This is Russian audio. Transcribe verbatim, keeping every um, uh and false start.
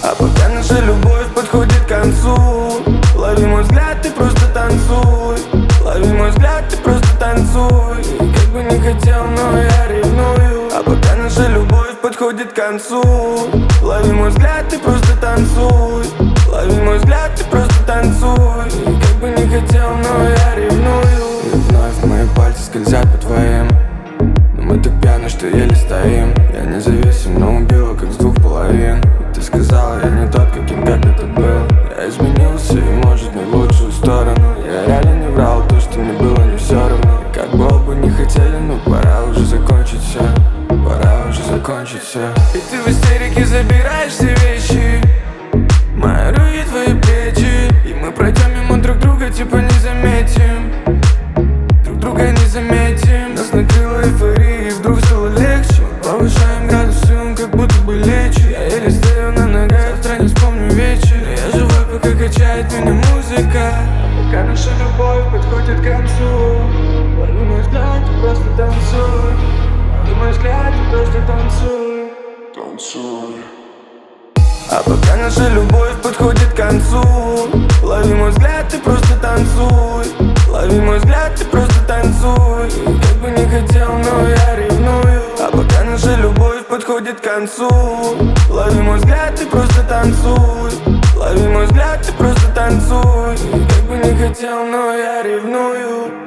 А пока наша любовь подходит к концу, лови мой взгляд, ты просто танцуй. Лови мой взгляд, ты просто танцуй. И как бы не хотел, но я ревную. А пока наша любовь подходит к концу, лови мой взгляд, ты просто танцуй. Лови мой взгляд, ты просто танцуй. И как бы не хотел, но я ревную. И вновь мои пальцы скользят по твоим, но мы так пьяны, что еле стоим. Я независим, но убила как с двух половин. И ты сказала, я не тот, каким когда-то был. Я изменился и может не в лучшую сторону. Я реально не врал, то, что мне было не все равно. И как бы оба не хотели, но пора уже закончить все. Пора уже закончить все. И ты в истерике забираешь все вещи, мои руки, твои плечи. И мы пройдем мимо друг друга, типа не заметим. Друг друга не заметим. Нас накрыла эйфория, и вдруг стало легче. Повышаем градусы, он как будто бы лечит. Я еле стою на ногах, завтра не вспомню вечер. Я живой, пока качает меня музыка. Пока наша любовь подходит к концу, лови мой взгляд, ты просто танцуй. Лови мой взгляд, ты просто танцуй. Танцуй. А пока наша любовь подходит к концу, лови мой взгляд, ты просто танцуй. Лови мой взгляд, ты просто танцуй. И как бы не хотел, но я ревную. А пока наша любовь подходит к концу, лови мой взгляд, ты просто танцуй. Лови мой взгляд, ты просто танцуй. И как бы не хотел, но я ревную.